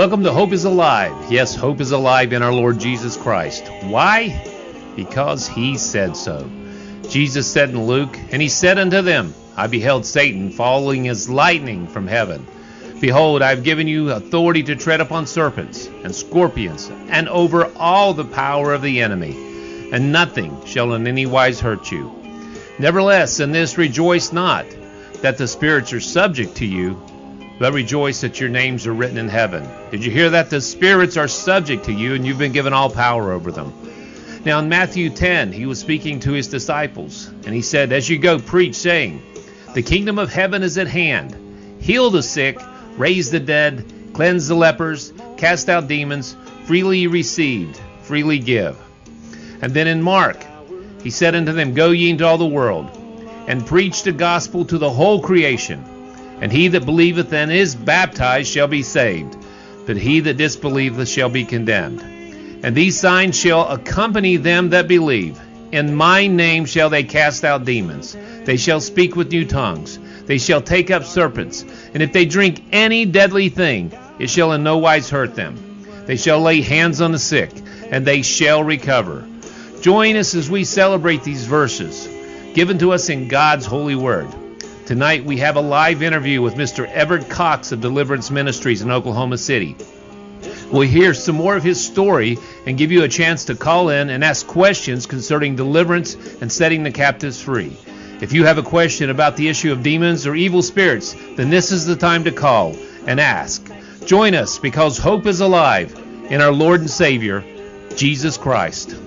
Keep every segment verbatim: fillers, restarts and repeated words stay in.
Welcome to Hope is Alive. Yes, hope is alive in our Lord Jesus Christ. Why? Because he said so. Jesus said in Luke, "And he said unto them, I beheld Satan falling as lightning from heaven. Behold, I have given you authority to tread upon serpents and scorpions, and over all the power of the enemy, and nothing shall in any wise hurt you. Nevertheless, in this rejoice not, that the spirits are subject to you, but rejoice that your names are written in heaven." Did you hear that? The spirits are subject to you, and you've been given all power over them. Now in Matthew ten, he was speaking to his disciples, and he said, "As you go, preach, saying, the kingdom of heaven is at hand. Heal the sick, raise the dead, cleanse the lepers, cast out demons. Freely you received, freely give." And then in Mark, he said unto them, "Go ye into all the world, and preach the gospel to the whole creation. And he that believeth and is baptized shall be saved, but he that disbelieveth shall be condemned. And these signs shall accompany them that believe. In my name shall they cast out demons. They shall speak with new tongues. They shall take up serpents. And if they drink any deadly thing, it shall in no wise hurt them. They shall lay hands on the sick, and they shall recover." Join us as we celebrate these verses given to us in God's holy word. Tonight we have a live interview with Mister Everett Cox of Deliverance Ministries in Oklahoma City. We'll hear some more of his story and give you a chance to call in and ask questions concerning deliverance and setting the captives free. If you have a question about the issue of demons or evil spirits, then this is the time to call and ask. Join us, because hope is alive in our Lord and Savior, Jesus Christ.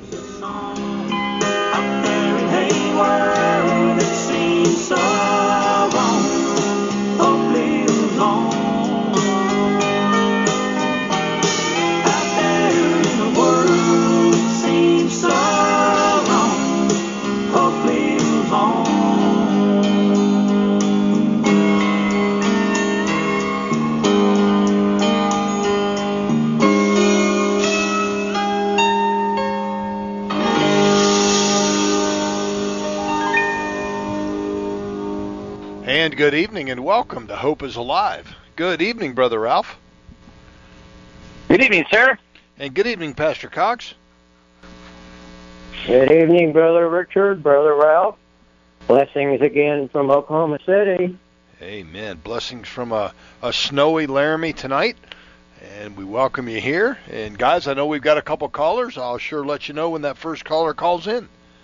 And good evening and welcome to Hope is Alive. Good evening, Brother Ralph. Good evening, sir. And good evening, Pastor Cox. Good evening, Brother Richard, Brother Ralph. Blessings again from Oklahoma City. Amen. Blessings from a, a snowy Laramie tonight. And we welcome you here. And guys, I know we've got a couple callers. I'll sure let you know when that first caller calls in.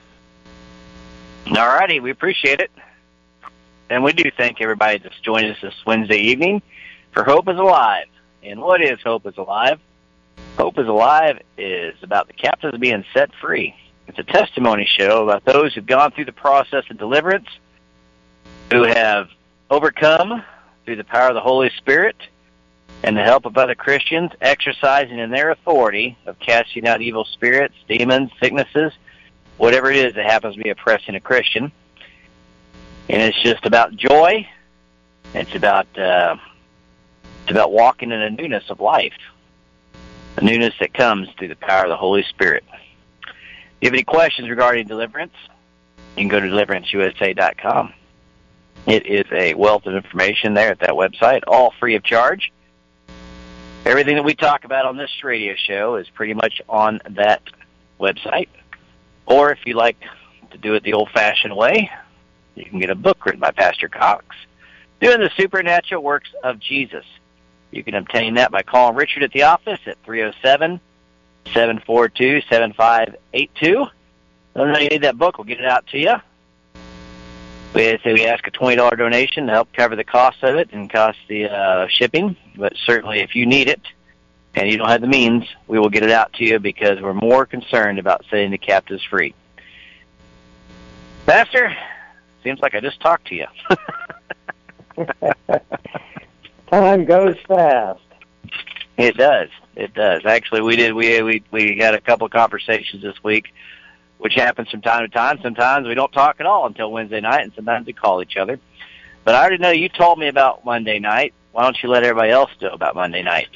All righty, we appreciate it. And we do thank everybody that's joined us this Wednesday evening for Hope is Alive. And what is Hope is Alive? Hope is Alive is about the captives being set free. It's a testimony show about those who've gone through the process of deliverance, who have overcome through the power of the Holy Spirit and the help of other Christians, exercising in their authority of casting out evil spirits, demons, sicknesses, whatever it is that happens to be oppressing a Christian. And it's just about joy. It's about uh, it's about walking in a newness of life, a newness that comes through the power of the Holy Spirit. If you have any questions regarding deliverance, you can go to deliverance U S A dot com. It is a wealth of information there at that website, all free of charge. Everything that we talk about on this radio show is pretty much on that website. Or if you like to do it the old-fashioned way, you can get a book written by Pastor Cox, Doing the Supernatural Works of Jesus. You can obtain that by calling Richard at the office at three oh seven, seven four two, seven five eight two. Let them know you need that book. We'll get it out to you. We say we ask a twenty dollars donation to help cover the cost of it and cost the uh, shipping. But certainly if you need it and you don't have the means, we will get it out to you, because we're more concerned about setting the captives free. Pastor, seems like I just talked to you. Time goes fast. It does. It does. Actually, we did. We we we had a couple of conversations this week, which happens from time to time. Sometimes we don't talk at all until Wednesday night, and sometimes we call each other. But I already know you told me about Monday night. Why don't you let everybody else know about Monday night?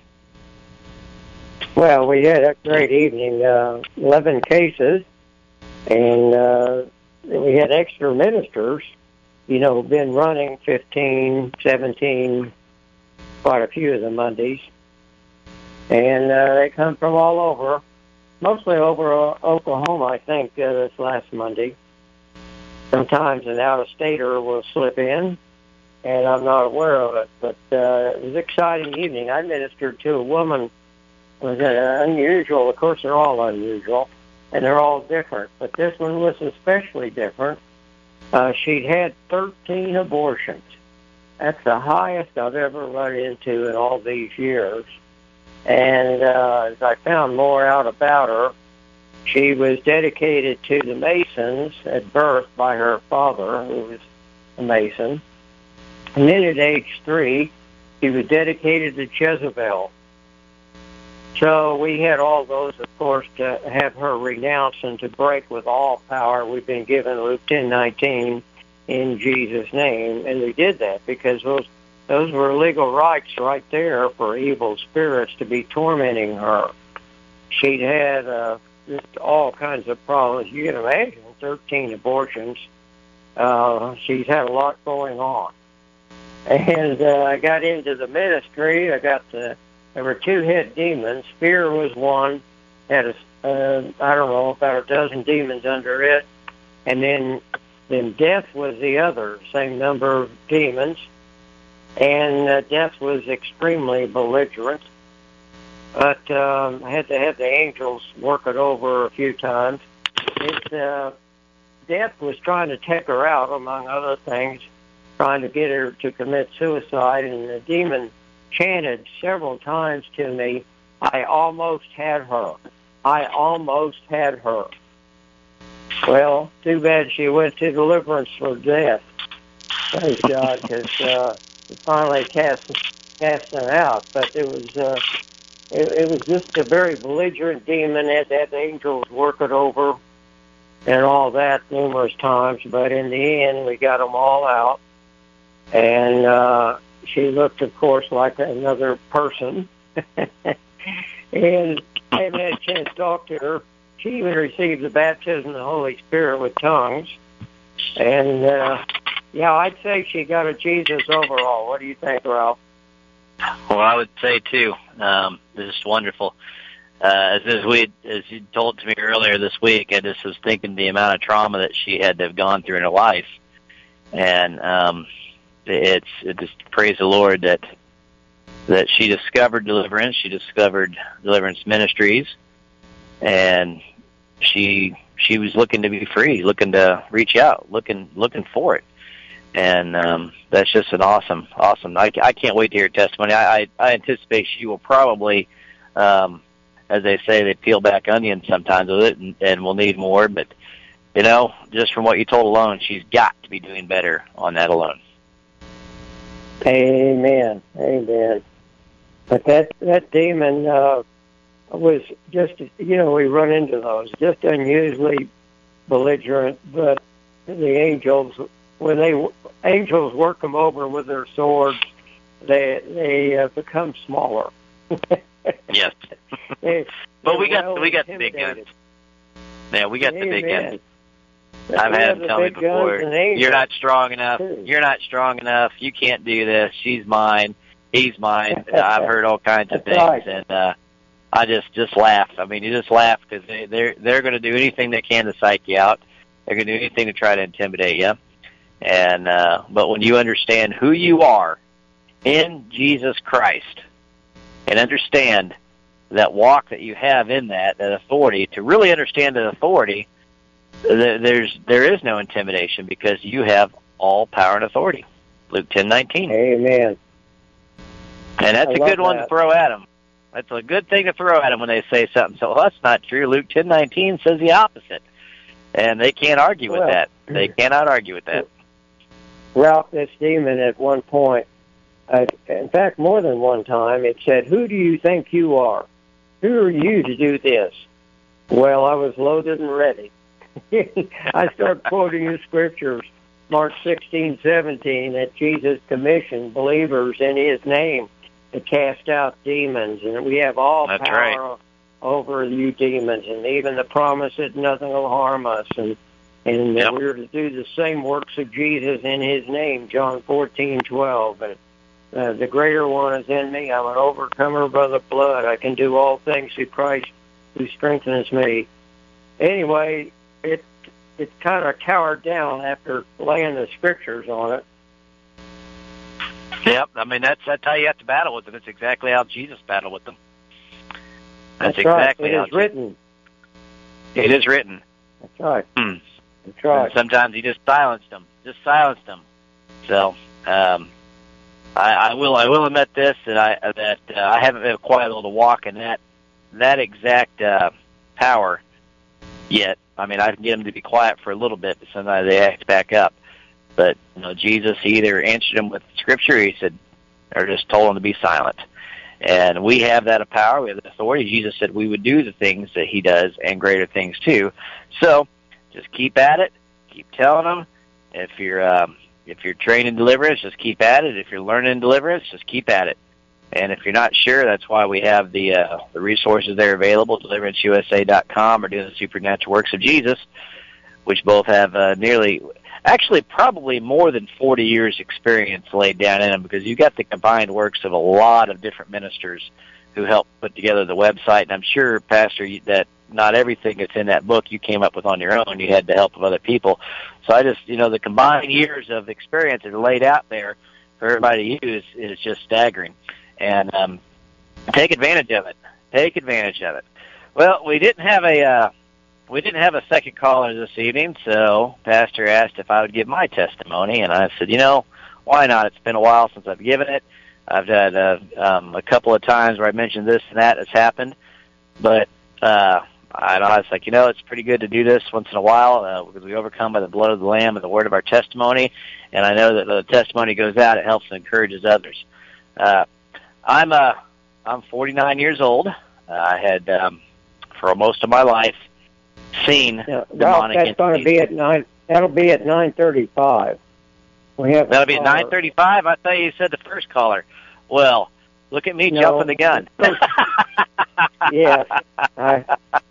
Well, we had a great evening. Uh, Eleven cases, and uh, we had extra ministers. You know, been running fifteen, seventeen, quite a few of the Mondays. And uh, they come from all over, mostly over uh, Oklahoma, I think, uh, this last Monday. Sometimes an out-of-stater will slip in, and I'm not aware of it. But uh, it was an exciting evening. I ministered to a woman who was uh, unusual. Of course, they're all unusual, and they're all different. But this one was especially different. Uh, she'd had thirteen abortions. That's the highest I've ever run into in all these years. And uh, as I found more out about her, she was dedicated to the Masons at birth by her father, who was a Mason. And then at age three, she was dedicated to Jezebel. So we had all those, of course, to have her renounce and to break with all power we've been given, Luke ten nineteen, in Jesus' name. And we did that because those those were legal rights right there for evil spirits to be tormenting her. She'd had uh, just all kinds of problems. You can imagine, thirteen abortions. Uh, she's had a lot going on. And uh, I got into the ministry. I got the There were two head demons. Fear was one, had a, uh, I don't know, about a dozen demons under it. And then, then death was the other, same number of demons. And uh, death was extremely belligerent. But um, I had to have the angels work it over a few times. It, uh, death was trying to take her out, among other things, trying to get her to commit suicide. And the demon chanted several times to me, I almost had her. I almost had her. Well, too bad she went to deliverance for death. Praise God, because uh, we finally cast, cast them out. But it was uh, it, it was just a very belligerent demon. Had had angels work it over and all that numerous times. But in the end, we got them all out. And uh, she looked, of course, like another person. And I haven't had a chance to talk to her. She even received the baptism of the Holy Spirit with tongues. And, uh, yeah, I'd say she got a Jesus overall. What do you think, Ralph? Well, I would say, too, um, this is wonderful. Uh, as, as, we, as you told to me earlier this week, I just was thinking the amount of trauma that she had to have gone through in her life. And um, it's it just praise the Lord that that she discovered deliverance. She discovered Deliverance Ministries, and she she was looking to be free, looking to reach out, looking looking for it. And um, that's just an awesome, awesome. I, I can't wait to hear her testimony. I, I, I anticipate she will probably, um, as they say, they peel back onions sometimes with it, and, and we'll need more. But, you know, just from what you told alone, she's got to be doing better on that alone. Amen. Amen. But that, that demon uh, was just, you know, we run into those, just unusually belligerent, but the angels, when they angels work them over with their swords, they they uh, become smaller. Yes. they, but we got well we got the big guns. Yeah, we got Amen. the big guns. I've had them tell me before, you're not strong enough. Too. You're not strong enough. You can't do this. She's mine. He's mine. I've heard all kinds of things, right. and uh, I just just laugh. I mean, you just laugh because they, they're they're going to do anything they can to psych you out. They're going to do anything to try to intimidate you. And uh, but when you understand who you are in Jesus Christ, and understand that walk that you have in that, that authority, to really understand that authority, there's there is no intimidation because you have all power and authority. Luke ten nineteen. Amen. And that's I a good one that. to throw at them. That's a good thing to throw at them when they say something. So well, that's not true. Luke ten nineteen says the opposite, and they can't argue well, with that. They cannot argue with that. Ralph, this demon at one point, uh, in fact, more than one time, it said, "Who do you think you are? Who are you to do this?" Well, I was loaded and ready. I start quoting the scriptures, Mark sixteen, seventeen, that Jesus commissioned believers in His name to cast out demons, and we have all That's power right. over you demons, and even the promise that nothing will harm us, and and Yep. we're to do the same works of Jesus in His name, John fourteen, twelve, and Uh, the greater one is in me. I'm an overcomer by the blood. I can do all things through Christ who strengthens me. Anyway, it it kind of cowered down after laying the scriptures on it. Yep, I mean, that's that's how you have to battle with them. It's exactly how Jesus battled with them. That's, That's right. exactly It how is written. It is written. That's right. Hmm. That's right. And sometimes he just silenced them. Just silenced them. So, um, I, I will I will admit this, that I that uh, I haven't been quite able to walk in that that exact uh, power yet. I mean, I can get them to be quiet for a little bit, but sometimes they act back up. But you know, Jesus, he either answered them with Scripture, or he said, or just told them to be silent. And we have that power, we have that authority. Jesus said we would do the things that he does and greater things too. So just keep at it, keep telling them. If you're um, if you're trained in deliverance, just keep at it. If you're learning deliverance, just keep at it. And if you're not sure, that's why we have the uh, the resources there available, deliverance U S A dot com or doing the Supernatural Works of Jesus, which both have uh, nearly, actually probably more than forty years experience laid down in them, because you've got the combined works of a lot of different ministers who helped put together the website. And I'm sure, Pastor, that not everything that's in that book you came up with on your own. You had the help of other people. So I just, you know, the combined years of experience that are laid out there for everybody to use is just staggering. And um, take advantage of it. Take advantage of it. Well, we didn't have a uh, we didn't have a second caller this evening, so Pastor asked if I would give my testimony, and I said, you know, why not? It's been a while since I've given it. I've had uh, um, a couple of times where I mentioned this and that has happened, but uh, I, I was like, you know, it's pretty good to do this once in a while uh, because we overcome by the blood of the Lamb and the word of our testimony, and I know that the testimony goes out, it helps and encourages others. Uh, I'm uh, I'm forty-nine years old. Uh, I had, um, for most of my life, seen Yeah, well, demonic that's going to be at nine. That'll be at nine thirty-five. We have. That'll be at nine thirty-five. I thought you said the first caller. Well, look at me No. jumping the gun. Yes, I,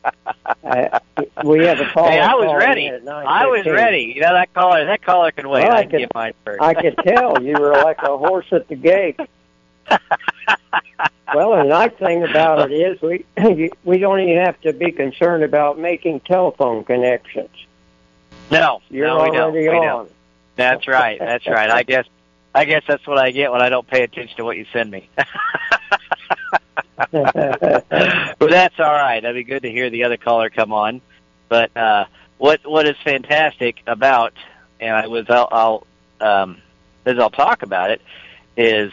I, we have a caller. Hey, I was calling ready. in at nine I was fifteen. ready. You know, that caller. That caller can wait. Well, I I can could- get mine first. I could tell you were like a horse at the gate. Well, the nice thing about it is we we don't even have to be concerned about making telephone connections. no, You're no, we don't. already We on. don't. That's right. That's right. I guess. I guess that's what I get when I don't pay attention to what you send me. But that's all right. That'd be good to hear the other caller come on. But uh, what what is fantastic about, and I was I'll, I'll um, as I'll talk about it, is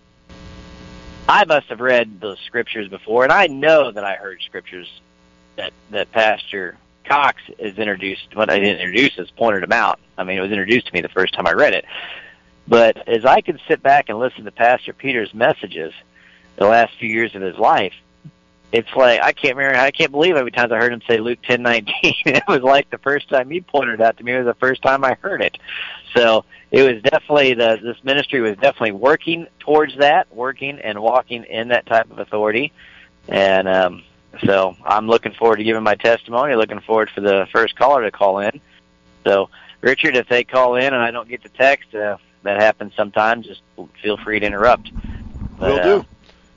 I must have read those scriptures before, and I know that I heard scriptures that that Pastor Cox is introduced. When I didn't introduce us, pointed them out. I mean, it was introduced to me the first time I read it. But as I could sit back and listen to Pastor Peter's messages the last few years of his life, it's like I can't remember. I can't believe how many times I heard him say Luke ten nineteen. It was like the first time he pointed it out to me. It was the first time I heard it. So it was definitely the this ministry was definitely working towards that, working and walking in that type of authority. And um, so I'm looking forward to giving my testimony. Looking forward for the first caller to call in. So Richard, if they call in and I don't get the text, uh, that happens sometimes. Just feel free to interrupt. But, Will do.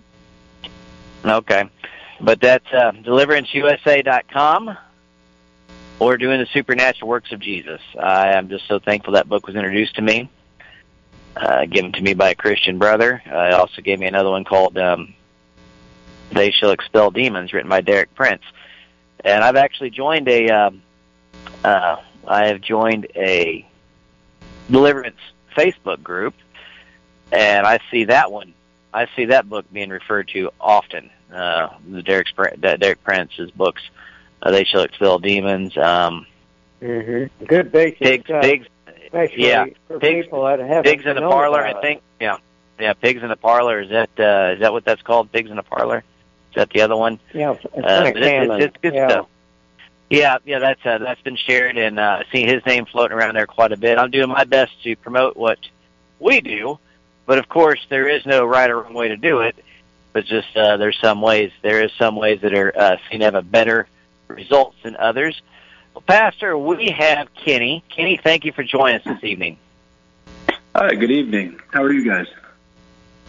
Uh, okay. But that's uh, deliverance U S A dot com or doing the Supernatural Works of Jesus. I am just so thankful that book was introduced to me, uh, given to me by a Christian brother. Uh, he also gave me another one called um, They Shall Expel Demons, written by Derek Prince. And I've actually joined a, uh, uh, I have joined a deliverance Facebook group, and I see that one. I see that book being referred to often. Uh, the Derek Derek Prince's books, uh, They Shall Expel Demons. Um, Mm-hmm. Good basic pigs, stuff, pigs, especially yeah, for pigs, people that haven't pigs in the known parlor. about I it. think. Yeah, yeah, pigs in the parlor. Is that uh, is that what that's called? Pigs in the parlor. Is that the other one? Yeah, it's Uh, Frank but it's, Hammond. it's, it's good yeah. stuff. Yeah, yeah, that's uh, that's been shared, and uh, I see his name floating around there quite a bit. I'm doing my best to promote what we do, but of course there is no right or wrong way to do it. But just uh, there's some ways there is some ways that are uh, seen to have a better results than others. Well, Pastor, we have Kenny. Kenny, thank you for joining us this evening. Hi, good evening. How are you guys?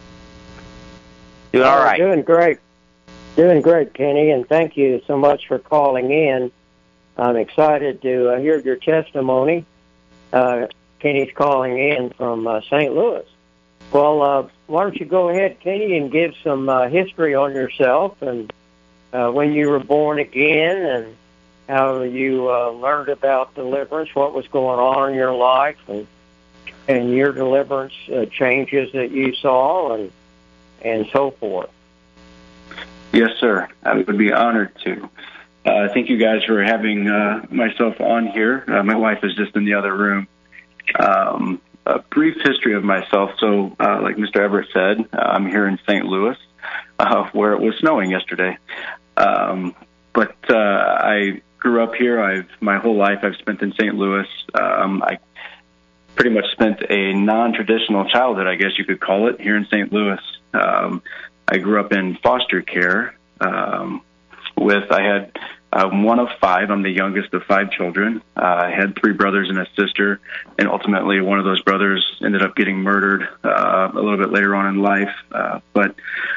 Doing all right. Doing great. Doing great, Kenny, and thank you so much for calling in. I'm excited to uh, hear your testimony. Uh, Kenny's calling in from uh, Saint Louis. Well, uh, why don't you go ahead, Kenny, and give some uh, history on yourself and uh, when you were born again and how you uh, learned about deliverance, what was going on in your life, and and your deliverance uh, changes that you saw, and and so forth. Yes, sir. I would be honored to. Uh, thank you guys for having uh, myself on here. Uh, my wife is just in the other room. Um, a brief history of myself. So, uh, like Mister Everett said, uh, I'm here in Saint Louis, uh, where it was snowing yesterday. Um, but uh, I grew up here. I've my whole life I've spent in Saint Louis. Um, I pretty much spent a non-traditional childhood, I guess you could call it, here in Saint Louis. Um, I grew up in foster care. Um, with I had uh, one of five. I'm the youngest of five children. Uh, I had three brothers and a sister, and ultimately one of those brothers ended up getting murdered uh, a little bit later on in life. Uh, but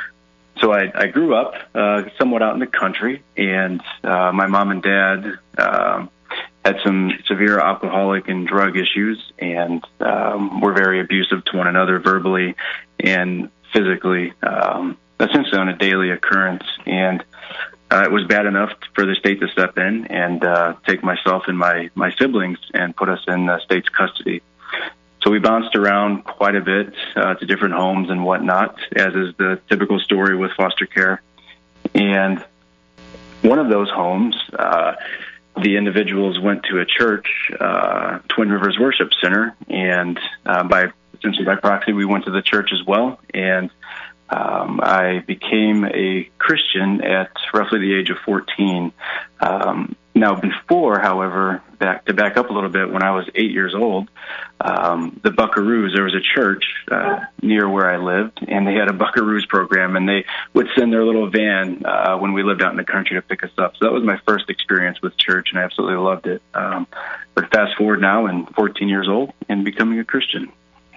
so I, I grew up uh, somewhat out in the country, and uh, my mom and dad um, had some severe alcoholic and drug issues, and um, were very abusive to one another verbally and physically, um, essentially on a daily occurrence. And uh, it was bad enough for the state to step in and uh, take myself and my, my siblings and put us in the state's custody. So we bounced around quite a bit uh, to different homes and whatnot, as is the typical story with foster care. And one of those homes, uh, the individuals went to a church, uh, Twin Rivers Worship Center, and uh, by essentially by proxy, we went to the church as well. And um, I became a Christian at roughly the age of fourteen. Um, now, before, however, back to back up a little bit, when I was eight years old, um, the Buckaroos, there was a church uh, near where I lived, and they had a Buckaroos program, and they would send their little van uh, when we lived out in the country to pick us up. So that was my first experience with church, and I absolutely loved it. Um, but fast forward now, and fourteen years old, and becoming a Christian.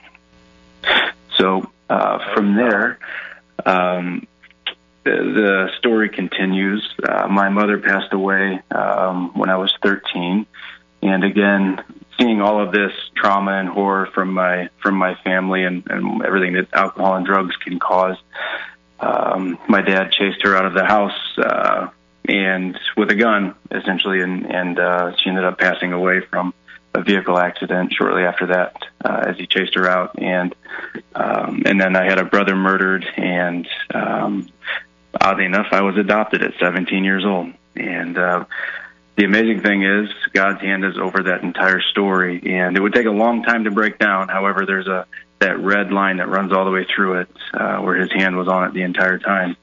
So uh, from there, um, the, the story continues. Uh, my mother passed away um, when I was thirteen, and again, seeing all of this trauma and horror from my from my family and, and everything that alcohol and drugs can cause, um, my dad chased her out of the house uh, and with a gun, essentially, and, and uh, she ended up passing away from a vehicle accident shortly after that, uh, as he chased her out. And, um, and then I had a brother murdered, and, um, oddly enough, I was adopted at seventeen years old. And, uh, the amazing thing is God's hand is over that entire story, and it would take a long time to break down. However, there's a, that red line that runs all the way through it, uh, where his hand was on it the entire time.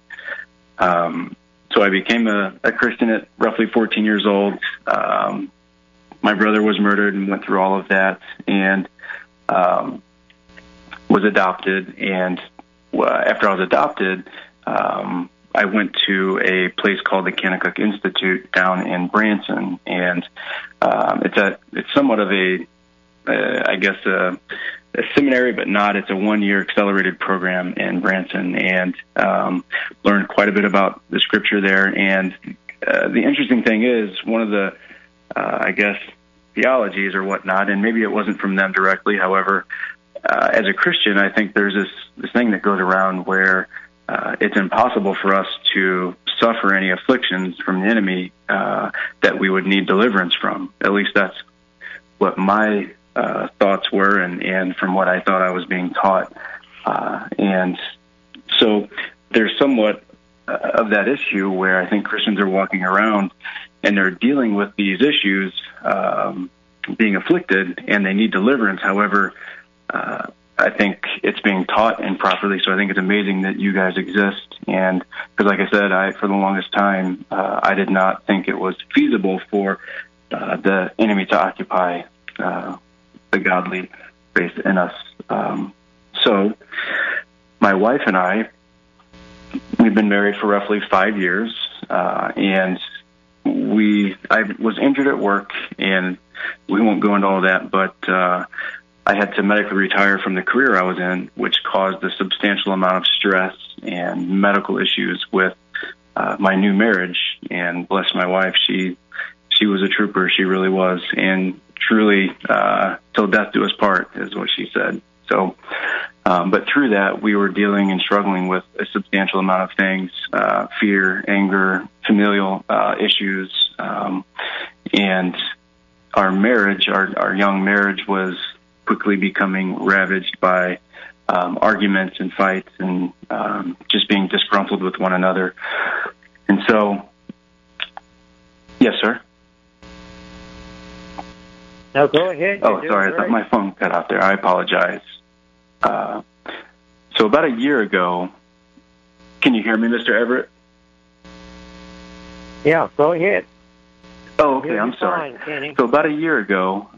Um, so I became a, a Christian at roughly fourteen years old. Um, My brother was murdered and went through all of that, and um, was adopted. And uh, after I was adopted, um, I went to a place called the Kanakuk Institute down in Branson, and um, it's a it's somewhat of a, uh, I guess, a, a seminary, but not. It's a one-year accelerated program in Branson, and um, learned quite a bit about the Scripture there. And uh, the interesting thing is, one of the Uh, I guess, theologies or whatnot, and maybe it wasn't from them directly. However, uh, as a Christian, I think there's this, this thing that goes around where uh, it's impossible for us to suffer any afflictions from the enemy uh, that we would need deliverance from. At least that's what my uh, thoughts were, and, and from what I thought I was being taught. Uh, and so there's somewhat uh, of that issue where I think Christians are walking around and they're dealing with these issues, um, being afflicted, and they need deliverance. However, uh, I think it's being taught improperly, so I think it's amazing that you guys exist. And because, like I said, I for the longest time, uh, I did not think it was feasible for uh, the enemy to occupy uh, the godly faith in us. Um, so my wife and I, we've been married for roughly five years, uh, and we I was injured at work, and we won't go into all that, but uh, I had to medically retire from the career I was in, which caused a substantial amount of stress and medical issues with uh, my new marriage. And bless my wife, she she was a trooper. She really was. And truly, uh, till death do us part, is what she said. So, um, but through that, we were dealing and struggling with a substantial amount of things, uh, fear, anger, familial uh, issues. Um, and our marriage, our, our young marriage was quickly becoming ravaged by um, arguments and fights and um, just being disgruntled with one another. And so, yes, sir? No, go ahead. Oh, sorry. I thought my phone cut out there. I apologize. Uh, so about a year ago, can you hear me, Mister Everett? Yeah, go ahead. Oh, okay. I'm sorry. So about a year ago,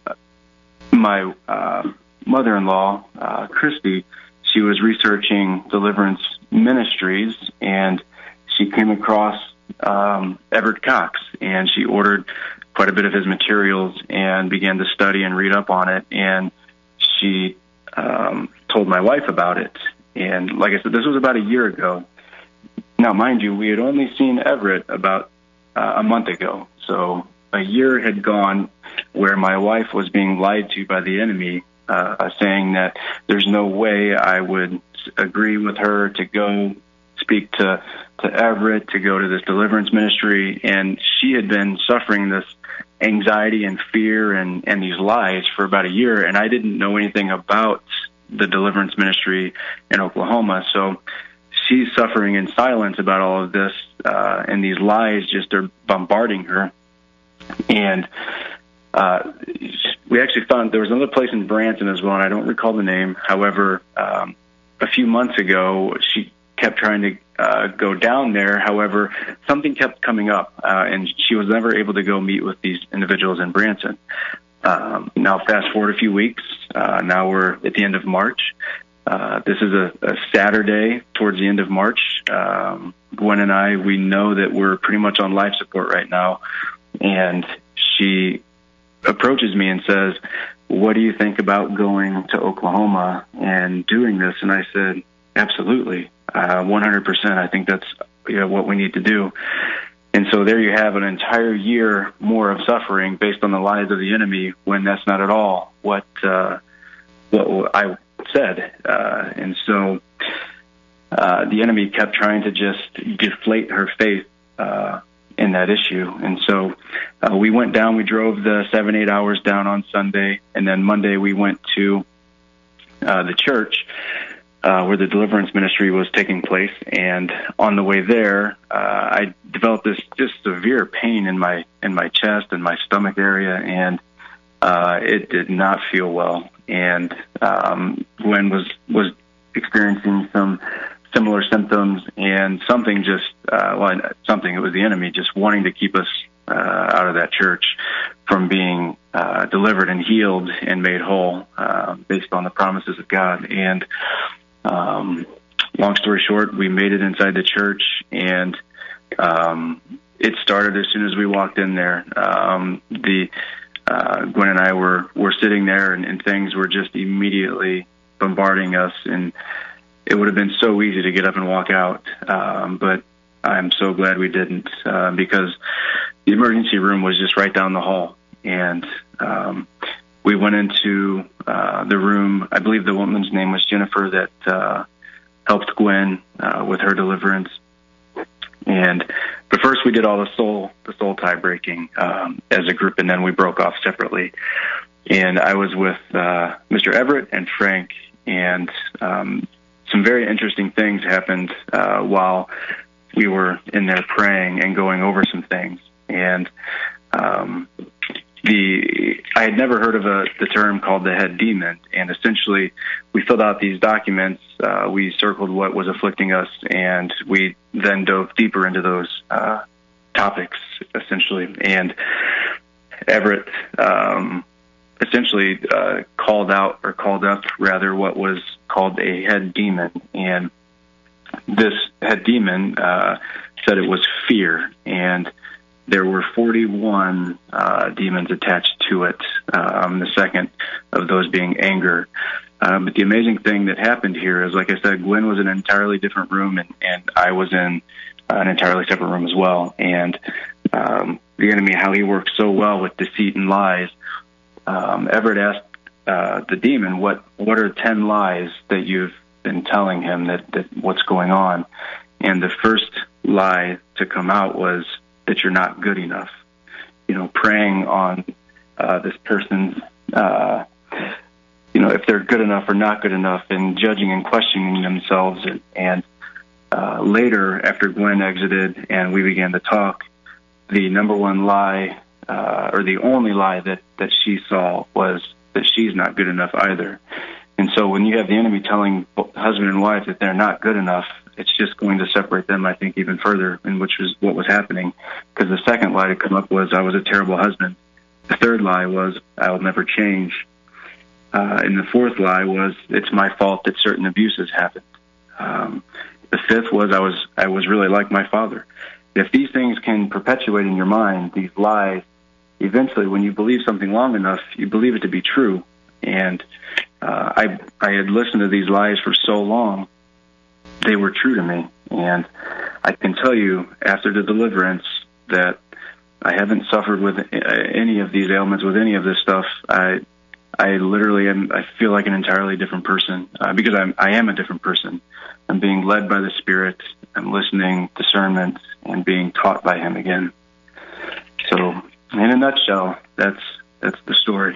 my uh, mother-in-law, uh, Christy, she was researching deliverance ministries, and she came across um, Everett Cox, and she ordered quite a bit of his materials and began to study and read up on it. And she um, told my wife about it. And like I said, this was about a year ago. Now, mind you, we had only seen Everett about uh, a month ago. So a year had gone where my wife was being lied to by the enemy, uh, saying that there's no way I would agree with her to go speak to, to Everett, to go to this deliverance ministry. And she had been suffering this anxiety and fear and, and these lies for about a year, and I didn't know anything about the deliverance ministry in Oklahoma. So she's suffering in silence about all of this, uh, and these lies just are bombarding her. And uh, we actually found there was another place in Branson as well, and I don't recall the name. However, um, a few months ago, she kept trying to uh, go down there. However, something kept coming up, uh, and she was never able to go meet with these individuals in Branson. Um, now, fast forward a few weeks. Uh, now we're at the end of March. Uh, this is a, a Saturday towards the end of March. Um, Gwen and I, we know that we're pretty much on life support right now. And she approaches me and says, "What do you think about going to Oklahoma and doing this?" And I said, "Absolutely. Uh, one hundred percent. I think that's you know, what we need to do." And so there you have an entire year more of suffering based on the lies of the enemy, when that's not at all what uh, what I said. Uh, and so uh, the enemy kept trying to just deflate her faith uh, in that issue. And so uh, we went down. We drove the seven, eight hours down on Sunday, and then Monday we went to uh, the church Uh, where the deliverance ministry was taking place. And on the way there, uh, I developed this just severe pain in my in my chest and my stomach area, and uh, it did not feel well. And um, Gwen was was experiencing some similar symptoms, and something just uh, well, something it was the enemy just wanting to keep us uh, out of that church from being uh, delivered and healed and made whole uh, based on the promises of God. And Um, long story short, we made it inside the church, and um, it started as soon as we walked in there. Um, the uh, Gwen and I were, were sitting there, and, and things were just immediately bombarding us, and it would have been so easy to get up and walk out, um, but I'm so glad we didn't, uh, because the emergency room was just right down the hall, and um, we went into uh, the room. I believe the woman's name was Jennifer that uh, helped Gwen uh, with her deliverance. And but first we did all the soul the soul tie breaking um, as a group, and then we broke off separately. And I was with uh, Mister Everett and Frank, and um, some very interesting things happened uh, while we were in there praying and going over some things. And um, The I had never heard of a, the term called the head demon, and essentially we filled out these documents. Uh, we circled what was afflicting us, and we then dove deeper into those uh, topics, essentially. And Everett um, essentially uh, called out, or called up, rather, what was called a head demon. And this head demon uh, said it was fear, and there were forty-one uh, demons attached to it, um, the second of those being anger. Um, but the amazing thing that happened here is, like I said, Gwen was in an entirely different room, and, and I was in an entirely separate room as well. And um, the enemy, how he works so well with deceit and lies. Um, Everett asked uh, the demon, what what are ten lies that you've been telling him that, that what's going on? And the first lie to come out was that you're not good enough. You know, preying on uh, this person's, uh, you know, if they're good enough or not good enough, and judging and questioning themselves. And, and uh, later, after Gwen exited and we began to talk, the number one lie, uh, or the only lie that, that she saw was that she's not good enough either. And so when you have the enemy telling husband and wife that they're not good enough, it's just going to separate them, I think, even further, and which was what was happening. Because the second lie to come up was, I was a terrible husband. The third lie was, I'll never change. Uh, and the fourth lie was, it's my fault that certain abuses happened. Um, the fifth was, I was I was really like my father. If these things can perpetuate in your mind, these lies, eventually when you believe something long enough, you believe it to be true. And uh, I I had listened to these lies for so long, they were true to me. And I can tell you, after the deliverance, that I haven't suffered with any of these ailments, with any of this stuff. I I literally am, I feel like an entirely different person, uh, because I'm, I am a different person. I'm being led by the Spirit. I'm listening, discernment, and being taught by Him again. So, in a nutshell, that's that's the story.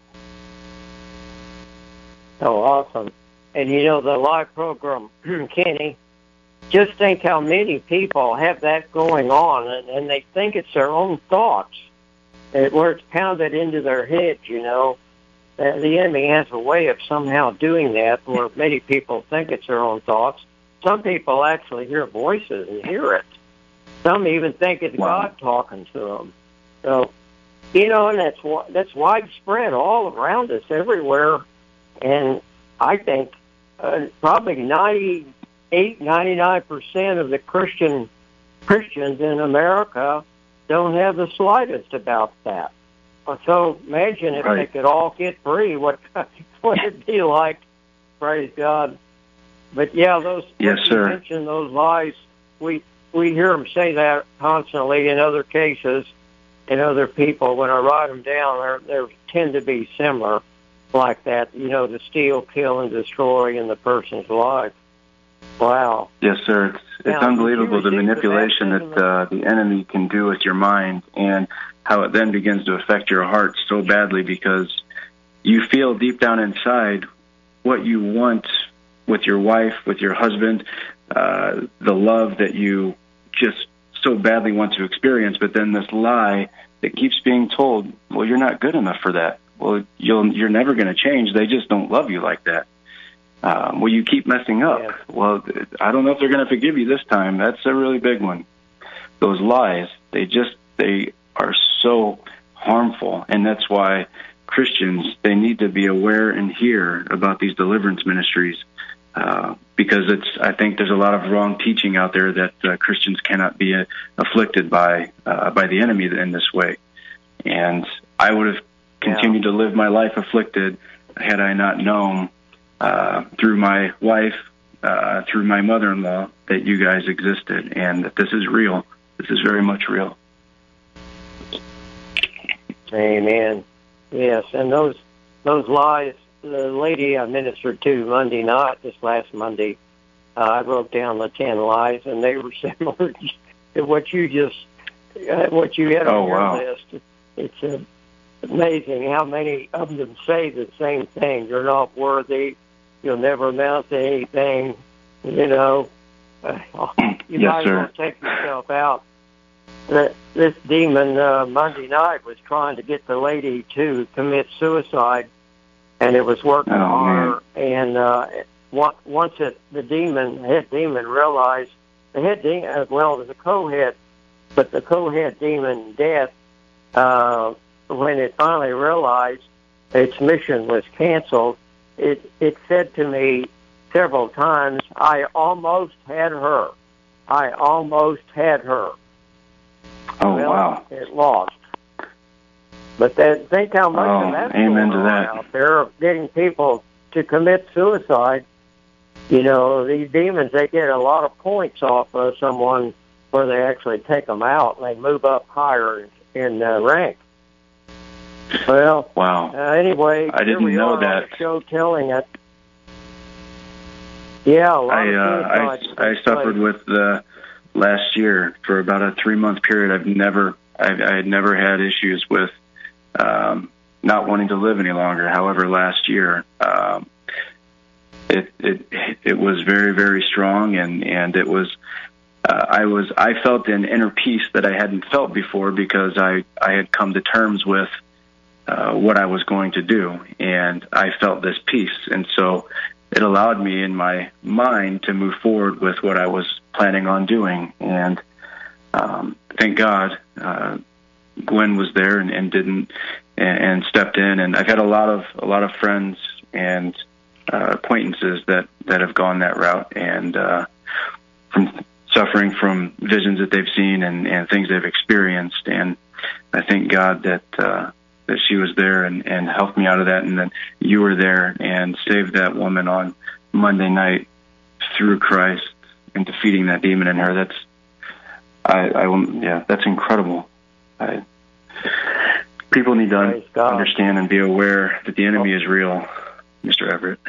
Oh, awesome. And you know, the live program, Kenny, just think how many people have that going on, and, and they think it's their own thoughts, it, where it's pounded into their heads, you know. Uh, the enemy has a way of somehow doing that, where many people think it's their own thoughts. Some people actually hear voices and hear it. Some even think it's wow. God talking to them. So, you know, and that's that's widespread all around us, everywhere. And I think uh, probably ninety-eight, ninety-nine percent of the Christian Christians in America don't have the slightest about that. So imagine if right. they could all get free, what what it'd be like. Praise God. But yeah, those yes, you sir. mentioned those lies. We we hear them say that constantly in other cases, and other people. When I write them down, they they tend to be similar, like that. You know, to steal, kill, and destroy in the person's life. Wow. Yes, sir. It's it's now, unbelievable the manipulation that uh, the enemy can do with your mind, and how it then begins to affect your heart so badly, because you feel deep down inside what you want with your wife, with your husband, uh, the love that you just so badly want to experience, but then this lie that keeps being told, well, you're not good enough for that. Well, you'll, you're never going to change. They just don't love you like that. Um, well, you keep messing up. Yeah. Well, I don't know if they're going to forgive you this time. That's a really big one. Those lies, they just, they are so harmful, and that's why Christians, they need to be aware and hear about these deliverance ministries, uh, because it's, I think there's a lot of wrong teaching out there that uh, Christians cannot be uh, afflicted by uh, by the enemy in this way. And I would have continued yeah. to live my life afflicted had I not known uh, through my wife, uh, through my mother-in-law, that you guys existed, and that this is real. This is very much real. Amen. Yes, and those those lies, the lady I ministered to Monday night, this last Monday, uh, I wrote down the ten lies, and they were similar to what you just, uh, what you had oh, on your wow. list. It's uh, amazing how many of them say the same thing. You're not worthy. You'll never amount to anything. You know, uh, you yes, might as sir. well take yourself out. That this demon uh, Monday night was trying to get the lady to commit suicide, and it was working oh, on man. her. And uh, once it, the demon, the head demon, realized the head demon, uh, well, it was a co-head, but the co-head demon, Death, uh, when it finally realized its mission was canceled, it it said to me several times, "I almost had her. I almost had her." Oh, well, wow. it lost. But that, think how much Oh, of that's amen going to on that. out there, getting people to commit suicide. You know, these demons, they get a lot of points off of someone where they actually take them out and they move up higher in uh, rank. Well, Wow. Uh, anyway, I didn't here we know are that. on the show telling it. Yeah, a lot I, of uh, I, suicides I take suffered place. with the last year for about a three month period. I've never, I, I had never had issues with um, not wanting to live any longer. However, last year, um, it, it, it was very, very strong, and, and it was, uh, I was, I felt an inner peace that I hadn't felt before because I, I had come to terms with uh, what I was going to do, and I felt this peace. And so it allowed me in my mind to move forward with what I was planning on doing. And um, thank God, uh, Gwen was there and, and didn't and, and stepped in. And I've had a lot of a lot of friends and uh, acquaintances that, that have gone that route, and uh, from suffering from visions that they've seen and, and things they've experienced. And I thank God that uh, that she was there and, and helped me out of that, and that you were there and saved that woman on Monday night through Christ and defeating that demon in her. That's, I, I will, yeah, that's incredible. I, people need to Praise God. understand and be aware that the enemy is real, Mister Everett.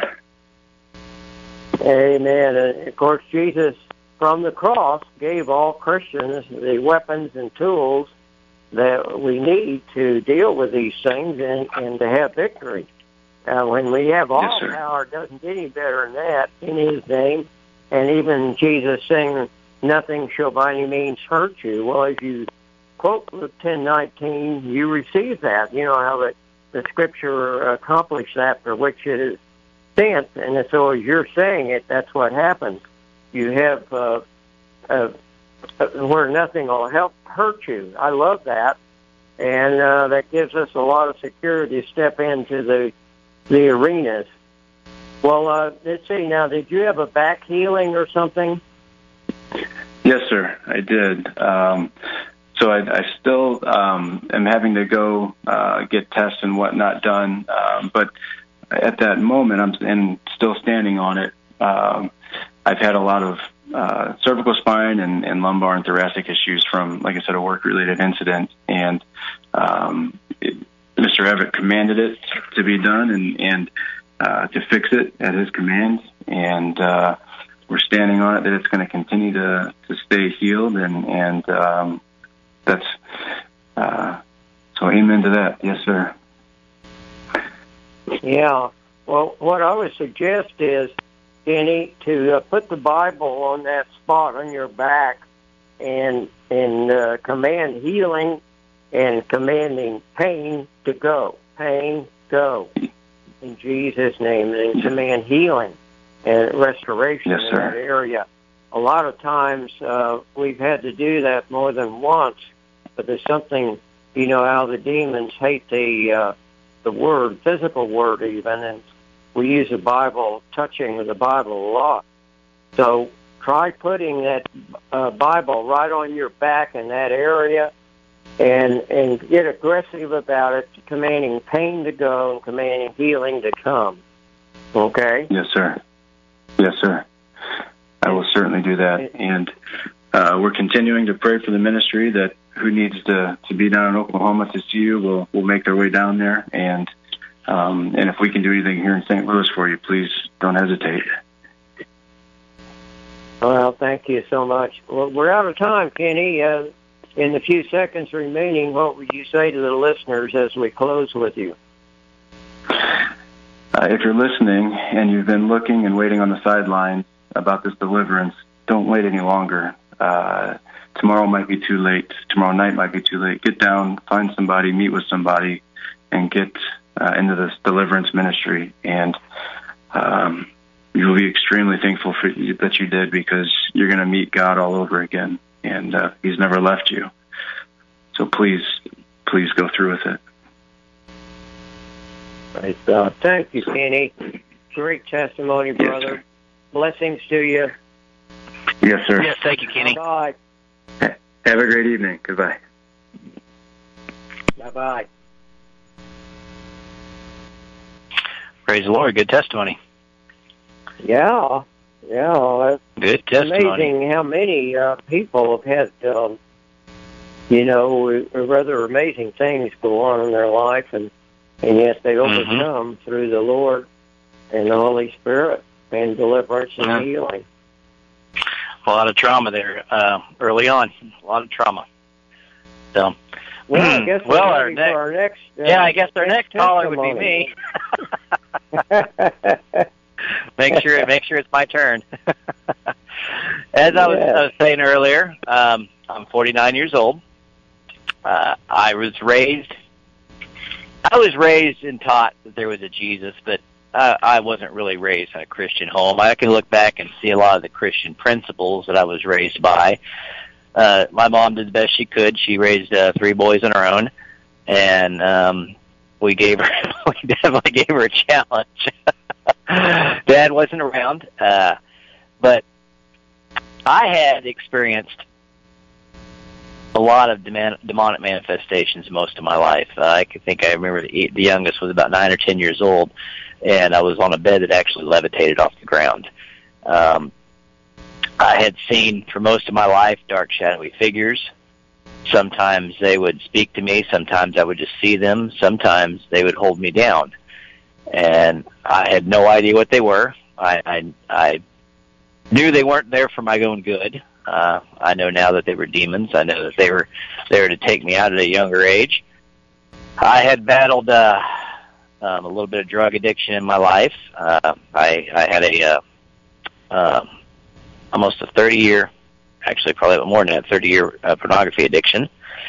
Amen. And of course, Jesus from the cross gave all Christians the weapons and tools that we need to deal with these things and, and to have victory. Uh, when we have all Yes, sir. power, it doesn't get any better than that in His name. And even Jesus saying, nothing shall by any means hurt you. Well, as you quote Luke ten nineteen, you receive that. You know how the, the Scripture accomplished that for which it is sent. And so as you're saying it, that's what happens. You have uh, uh, where nothing will help hurt you. I love that. And uh, that gives us a lot of security to step into the the arenas. Well, uh, let's see. Now, did you have a back healing or something? Yes, sir, I did. Um, so I, I still um, am having to go uh, get tests and whatnot done. Um, but at that moment, I'm and still standing on it. Um, I've had a lot of uh, cervical spine and, and lumbar and thoracic issues from, like I said, a work-related incident. And um, it, Mister Everett commanded it to be done and, and uh, to fix it at his command. And uh, we're standing on it that it's going to continue to, to stay healed. And, and um, that's, uh, so amen to that. Yes, sir. Yeah. Well, what I would suggest is, Kenny, to uh, put the Bible on that spot on your back and, and uh, command healing and commanding pain to go. Pain, go. In Jesus' name. And command healing and restoration Yes, in sir. that area. A lot of times uh, we've had to do that more than once, but there's something, you know, how the demons hate the uh, the word, physical word even, and we use the Bible, touching the Bible a lot. So try putting that uh, Bible right on your back in that area, and and get aggressive about it, commanding pain to go and commanding healing to come. Okay? Yes, sir. Yes, sir. I will certainly do that. And uh, we're continuing to pray for the ministry that who needs to, to be down in Oklahoma to see you will will make their way down there. And um, and if we can do anything here in Saint Louis for you, please don't hesitate. Well, thank you so much. Well, we're out of time, Kenny. Uh, in the few seconds remaining, what would you say to the listeners as we close with you? Uh, if you're listening and you've been looking and waiting on the sidelines about this deliverance, don't wait any longer. Uh, tomorrow might be too late. Tomorrow night might be too late. Get down, find somebody, meet with somebody, and get uh, into this deliverance ministry. And um, you'll be extremely thankful for that you did, because you're going to meet God all over again, and uh, He's never left you. So please, please go through with it. Praise God. Thank you, Kenny. Great testimony, brother. Yes, Blessings to you. Yes, sir. Yes, thank you, Kenny. Bye. Have a great evening. Goodbye. Bye-bye. Praise the Lord. Good testimony. Yeah, yeah. It's Good testimony. amazing how many uh, people have had, um, you know, rather amazing things go on in their life, and, and yet they overcome mm-hmm. through the Lord and the Holy Spirit and deliverance and yeah. healing. A lot of trauma there uh, early on. A lot of trauma. So, well, I guess well, we're our, ready next, for our next. Uh, yeah, I guess our next, next caller would be me. make sure, make sure it's my turn. As I was, yes. I was saying earlier, um, I'm forty-nine years old. Uh, I was raised. I was raised and taught that there was a Jesus, but uh, I wasn't really raised in a Christian home. I can look back and see a lot of the Christian principles that I was raised by. Uh, my mom did the best she could. She raised uh, three boys on her own, and um, we gave her, we definitely gave her a challenge. Dad wasn't around, uh, but I had experienced a lot of demonic manifestations most of my life. Uh, I could think I remember the, the youngest was about nine or ten years old, and I was on a bed that actually levitated off the ground. Um, I had seen for most of my life dark, shadowy figures. Sometimes they would speak to me. Sometimes I would just see them. Sometimes they would hold me down. And I had no idea what they were. I, I, I knew they weren't there for my own good. Uh, I know now that they were demons. I know that they were there to take me out at a younger age. I had battled uh, um, a little bit of drug addiction in my life. Uh, I, I had a uh, uh, almost a thirty-year, actually probably more than that, thirty-year uh, pornography addiction.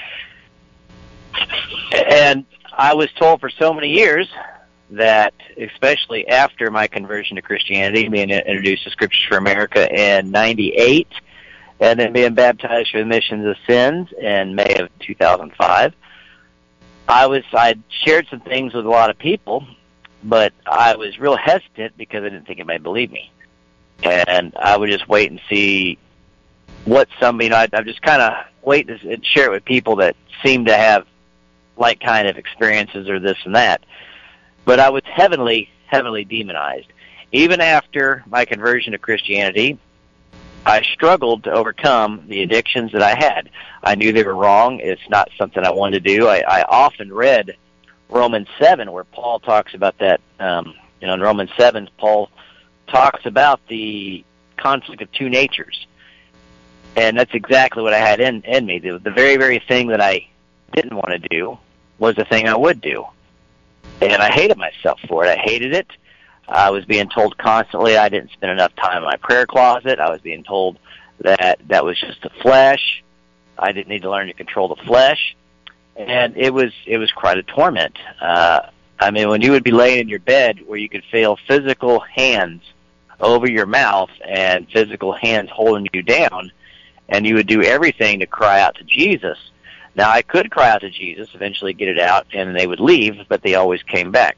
And I was told for so many years that, especially after my conversion to Christianity, being introduced to Scriptures for America in ninety-eight, and then being baptized for the remission of sins in May of two thousand five, I was I'd shared some things with a lot of people, but I was real hesitant because I didn't think anybody believed me. And I would just wait and see what somebody, you know, I'd, I'd just kind of wait and share it with people that seemed to have like kind of experiences or this and that. But I was heavily, heavily demonized. Even after my conversion to Christianity, I struggled to overcome the addictions that I had. I knew they were wrong. It's not something I wanted to do. I, I often read Romans seven, where Paul talks about that. Um, you know, in Romans seven, Paul talks about the conflict of two natures. And that's exactly what I had in, in me. The, the very, very thing that I didn't want to do was the thing I would do. And I hated myself for it. I hated it. I was being told constantly I didn't spend enough time in my prayer closet. I was being told that that was just the flesh. I didn't need to learn to control the flesh. And it was it was quite a torment. Uh, I mean, when you would be laying in your bed where you could feel physical hands over your mouth and physical hands holding you down, and you would do everything to cry out to Jesus. Now, I could cry out to Jesus, eventually get it out, and they would leave, but they always came back.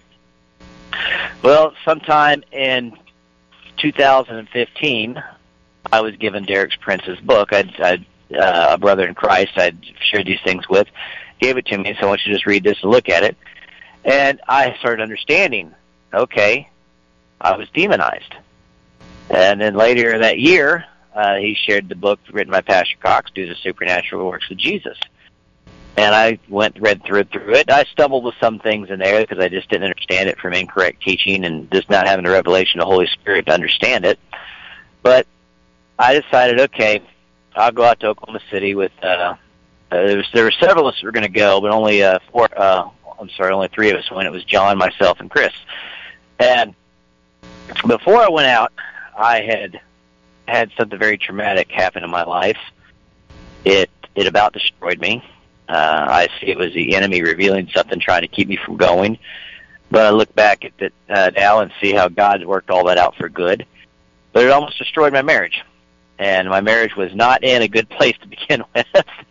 Well, sometime in two thousand fifteen, I was given Derek Prince's book. I'd, I'd uh, a brother in Christ I'd shared these things with, gave it to me, so I want you to just read this and look at it. And I started understanding, okay, I was demonized. And then later that year, uh, he shared the book written by Pastor Cox, Do the Supernatural Works of Jesus. And I went, read through it, through it. I stumbled with some things in there because I just didn't understand it from incorrect teaching and just not having the revelation of the Holy Spirit to understand it. But I decided, okay, I'll go out to Oklahoma City with, uh, uh there, was, there were several of us that were going to go, but only uh, four, uh, I'm sorry, only three of us went. It was John, myself, and Chris. And before I went out, I had had something very traumatic happen in my life. It it about destroyed me. Uh, I see it was the enemy revealing something, trying to keep me from going. But I look back at it uh, now and see how God worked all that out for good. But it almost destroyed my marriage. And my marriage was not in a good place to begin with.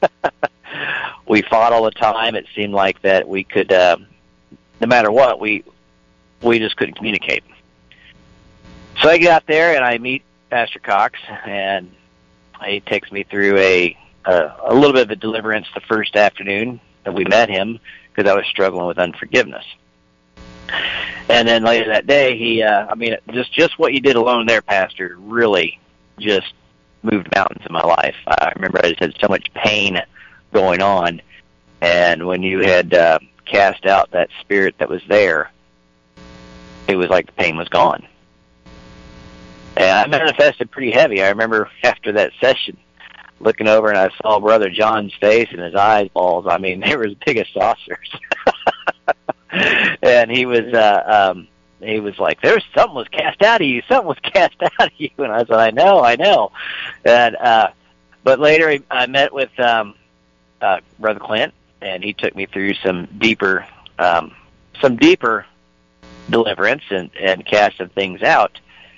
We fought all the time. It seemed like that we could, uh, no matter what, we we just couldn't communicate. So I get out there and I meet Pastor Cox, and he takes me through a a, a little bit of a deliverance the first afternoon that we met him, because I was struggling with unforgiveness. And then later that day, he, uh, I mean, just, just what you did alone there, Pastor, really just moved mountains in my life. I remember I just had so much pain going on, and when you had uh, cast out that spirit that was there, it was like the pain was gone. And I manifested pretty heavy. I remember after that session looking over, and I saw Brother John's face and his eyeballs. I mean, they were as big as saucers. And he was, uh, um, he was like, "There's something was cast out of you. Something was cast out of you." And I said, "I know, I know." And uh, but later I met with um, uh, Brother Clint, and he took me through some deeper, um, some deeper deliverance and and cast some things out.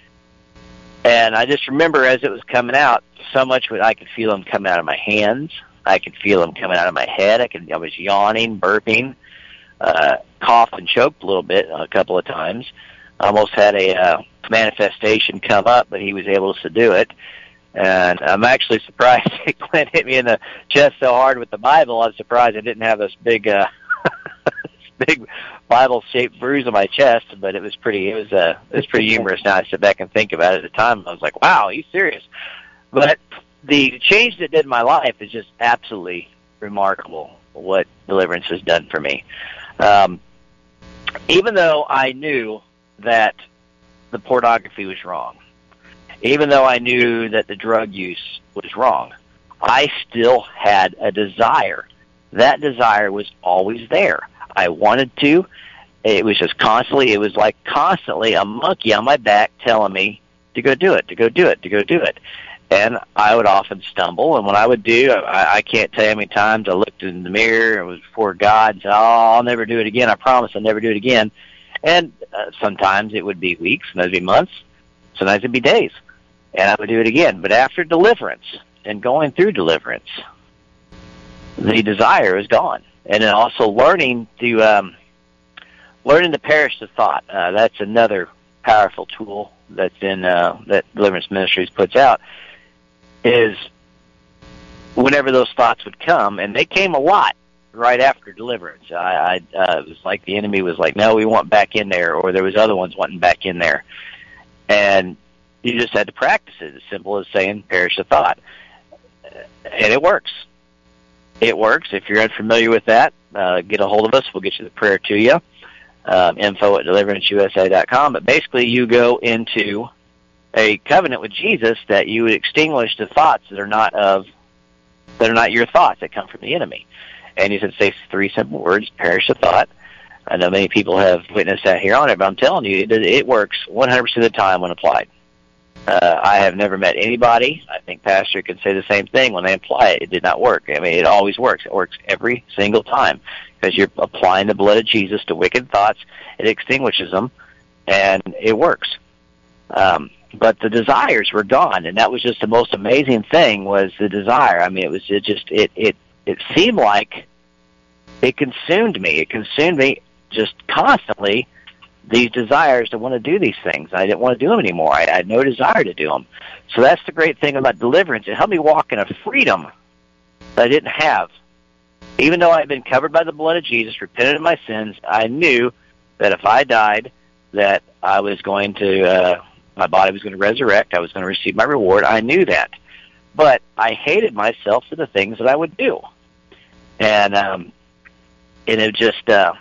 And I just remember as it was coming out, so much what I could feel them coming out of my hands. I could feel them coming out of my head. I could, I was yawning, burping, uh, coughed and choked a little bit a couple of times. I almost had a uh, manifestation come up, but he was able to do it. And I'm actually surprised Clint hit me in the chest so hard with the Bible. I was surprised I didn't have this big, uh, this big Bible-shaped bruise on my chest, but it was pretty. It was uh, it was pretty humorous. Now I sit back and think about it. At the time, I was like, "Wow, he's serious." But the change that did in my life is just absolutely remarkable. What deliverance has done for me. Um, even though I knew that the pornography was wrong, even though I knew that the drug use was wrong, I still had a desire. That desire was always there. I wanted to. It was just constantly, it was like constantly a monkey on my back telling me to go do it, to go do it, to go do it. And I would often stumble, and when I would do, I, I can't tell you how many times I looked in the mirror, it was before God, and said, "Oh, I'll never do it again. I promise I'll never do it again." And uh, sometimes it would be weeks, sometimes it would be months, sometimes it would be days, and I would do it again. But after deliverance and going through deliverance, the desire is gone. And then also learning to um, learning to perish the thought. Uh, that's another powerful tool that's in uh, that Deliverance Ministries puts out. Is whenever those thoughts would come, and they came a lot right after deliverance. I, I uh, it was like the enemy was like, "No, we want back in there," or there was other ones wanting back in there, and you just had to practice it. As simple as saying, "Perish the thought," and it works. It works. If you're unfamiliar with that, uh, get a hold of us. We'll get you the prayer to you. Um, info at deliverance u s a dot com. But basically, you go into a covenant with Jesus that you would extinguish the thoughts that are not of that are not your thoughts, that come from the enemy. And you said, say three simple words: perish the thought. I know many people have witnessed that here on it, but I'm telling you, it, it works one hundred percent of the time when applied. Uh, I have never met anybody, I think Pastor can say the same thing, when they apply it, it did not work. I mean, it always works. It works every single time because you're applying the blood of Jesus to wicked thoughts. It extinguishes them, and it works. Um, but the desires were gone, and that was just the most amazing thing, was the desire. I mean, it was it just, it, it, it seemed like it consumed me. It consumed me just constantly, these desires to want to do these things. I didn't want to do them anymore. I, I had no desire to do them. So that's the great thing about deliverance. It helped me walk in a freedom that I didn't have. Even though I had been covered by the blood of Jesus, repented of my sins, I knew that if I died, that I was going to, uh, my body was going to resurrect. I was going to receive my reward. I knew that. But I hated myself for the things that I would do. And, um, and it just, uh,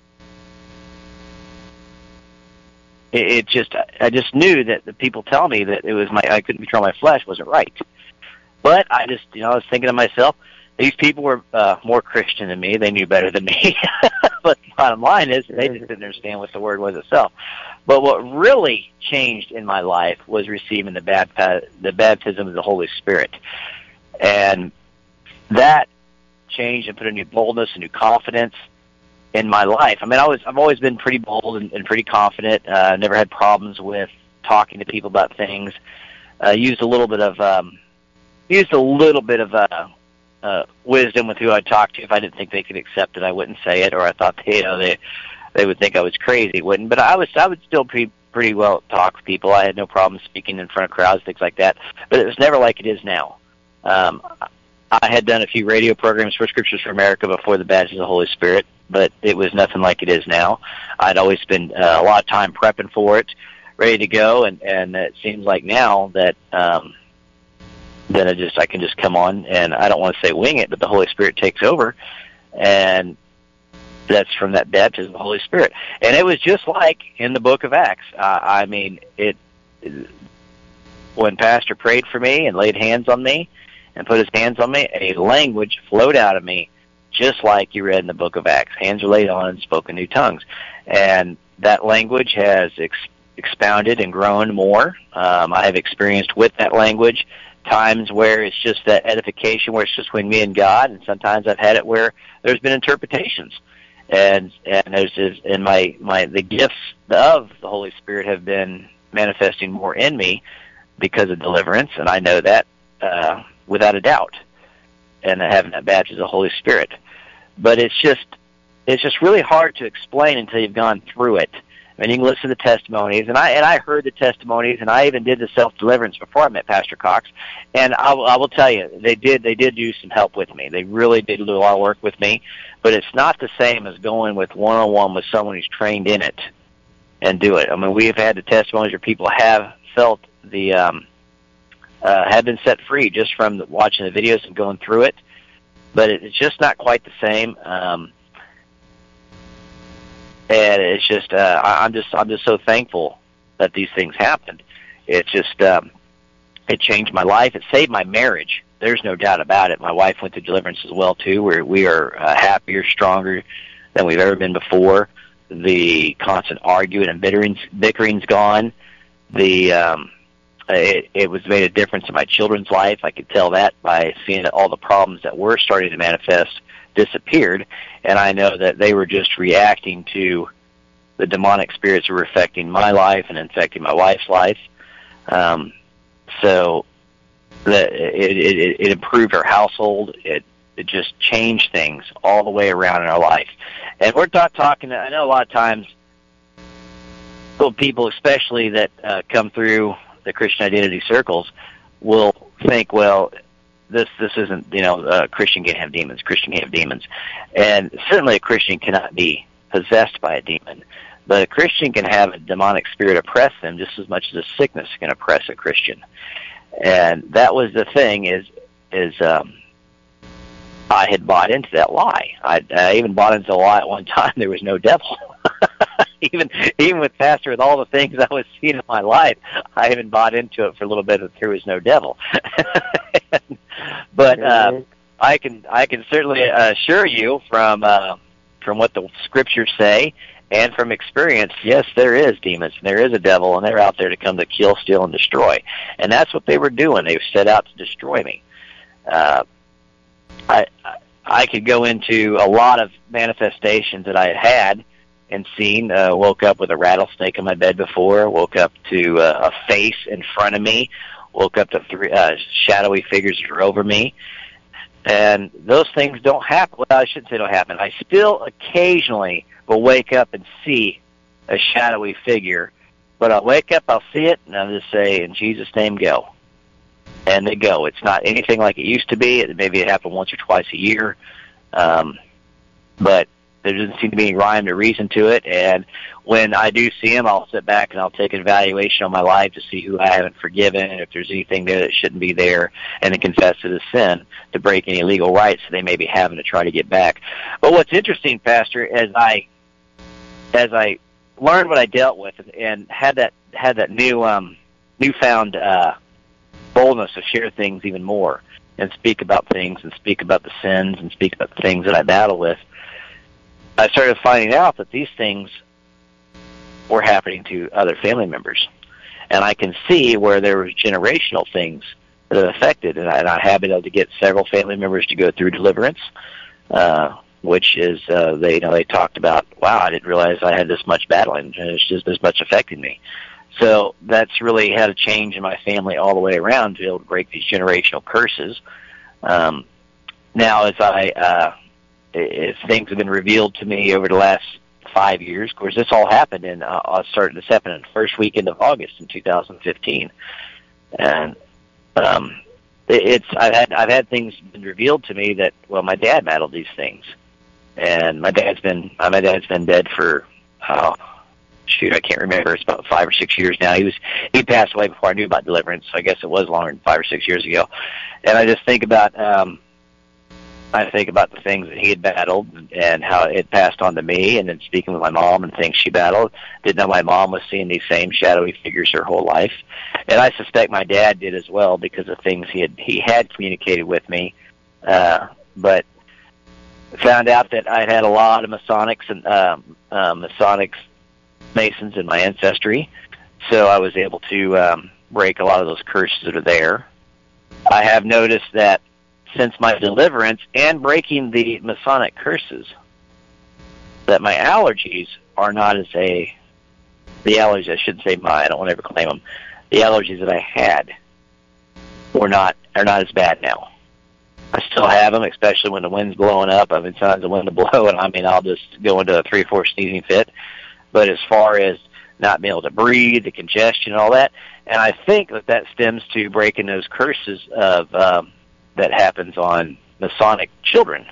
It just, I just knew that the people tell me that it was my, I couldn't control my flesh wasn't right. But I just, you know, I was thinking to myself, these people were uh, more Christian than me. They knew better than me. But the bottom line is, they just didn't understand what the word was itself. But what really changed in my life was receiving the bapti- the baptism of the Holy Spirit. And that changed and put a new boldness, a new confidence in my life. I mean, I was, I've always been pretty bold and, and pretty confident. Uh, never had problems with talking to people about things. Uh, used a little bit of, um, used a little bit of, uh, uh, wisdom with who I talked to. If I didn't think they could accept it, I wouldn't say it, or I thought, you know, they, they would think I was crazy, wouldn't. But I was, I would still pretty, pretty well talk to people. I had no problem speaking in front of crowds, things like that. But it was never like it is now. Um, I had done a few radio programs for Scriptures for America before the baptism of the Holy Spirit. but it was nothing like it is now. I'd always spend uh, a lot of time prepping for it, ready to go, and, and it seems like now that um, that I just I can just come on, and I don't want to say wing it, but the Holy Spirit takes over, and that's from that baptism of the Holy Spirit. And it was just like in the book of Acts. Uh, I mean, it, it when Pastor prayed for me and laid hands on me and put his hands on me, a language flowed out of me just like you read in the book of Acts. Hands were laid on and spoken new tongues. And that language has ex- expounded and grown more. Um, I have experienced with that language times where it's just that edification, where it's just between me and God, and sometimes I've had it where there's been interpretations. And and there's just, and my, my the gifts of the Holy Spirit have been manifesting more in me because of deliverance, and I know that uh, without a doubt, and having that baptism of the Holy Spirit. But it's just it's just really hard to explain until you've gone through it. I mean, you can listen to the testimonies, and I and I heard the testimonies, and I even did the self deliverance before I met Pastor Cox. And I, I will tell you, they did they did do some help with me. They really did do a lot of work with me. But it's not the same as going with one on one with someone who's trained in it and do it. I mean, we have had the testimonies where people have felt the um, uh, have been set free just from the, watching the videos and going through it. But it's just not quite the same. Um, And it's just, uh, I'm just, I'm just so thankful that these things happened. It just, um, it changed my life. It saved my marriage. There's no doubt about it. My wife went through deliverance as well too. Where we are uh, happier, stronger than we've ever been before. The constant arguing and bickering, bickering's gone. The, um, it, it was made a difference in my children's life. I could tell that by seeing that all the problems that were starting to manifest disappeared, and I know that they were just reacting to the demonic spirits that were affecting my life and infecting my wife's life. Um, so that it, it, it improved our household. It it just changed things all the way around in our life. And we're not talking. I know a lot of times, little people, especially that uh, come through the Christian identity circles, will think, well, This this isn't, you know, a Christian can't have demons. Christian can't have demons. And certainly a Christian cannot be possessed by a demon. But a Christian can have a demonic spirit oppress them just as much as a sickness can oppress a Christian. And that was the thing is, is um, I had bought into that lie. I, I even bought into the lie at one time there was no devil. even even with Pastor, with all the things I was seeing in my life, I even bought into it for a little bit that there was no devil. But uh, I can I can certainly assure you from uh, from what the scriptures say and from experience, yes, there is demons and there is a devil, and they're out there to come to kill, steal, and destroy. And that's what they were doing. They set out to destroy me. Uh, I I could go into a lot of manifestations that I had had and seen. Uh, woke up with a rattlesnake in my bed before. Woke up to uh, a face in front of me. Woke up to three uh, shadowy figures that are over me. And those things don't happen. Well, I shouldn't say don't happen. I still occasionally will wake up and see a shadowy figure. But I'll wake up, I'll see it, and I'll just say, in Jesus' name, go. And they go. It's not anything like it used to be. Maybe it happened once or twice a year. Um, but there doesn't seem to be any rhyme or reason to it. And when I do see him, I'll sit back and I'll take an evaluation on my life to see who I haven't forgiven and if there's anything there that shouldn't be there, and then confess it as sin to break any legal rights they may be having to try to get back. But what's interesting, Pastor, as I as I learned what I dealt with and had that had that new um, newfound uh, boldness to share things even more and speak about things and speak about the sins and speak about the things that I battle with, I started finding out that these things were happening to other family members. And I can see where there were generational things that have affected, and I, and I have been able to get several family members to go through deliverance, uh, which is, uh, they, you know, they talked about, wow, I didn't realize I had this much battling, and it's just this much affecting me. So that's really had a change in my family all the way around to be able to break these generational curses. Um, now, as I, uh, as things have been revealed to me over the last five years, of course, this all happened in, uh, I started, this happened in the first weekend of August in two thousand fifteen. And, um, it, it's, I've had, I've had things been revealed to me that, well, my dad battled these things. and my dad's been my dad's been dead for oh shoot I can't remember. It's about five or six years now. He was he passed away before I knew about deliverance, so I guess it was longer than five or six years ago. And I just think about um, I think about the things that he had battled and how it passed on to me, and then speaking with my mom and things she battled. Didn't know my mom was seeing these same shadowy figures her whole life, and I suspect my dad did as well because of things he had he had communicated with me, uh, but found out that I'd had a lot of Masonics and um, uh, Masonics Masons in my ancestry, so I was able to um, break a lot of those curses that are there. I have noticed that since my deliverance and breaking the Masonic curses, that my allergies are not as a, the allergies, I shouldn't say my, I don't want to ever claim them, the allergies that I had were not, are not as bad now. I still have them, especially when the wind's blowing up. I've been telling the wind to blow, and I mean, I'll just go into a three or four sneezing fit. But as far as not being able to breathe, the congestion, all that, and I think that that stems to breaking those curses of, um, that happens on Masonic children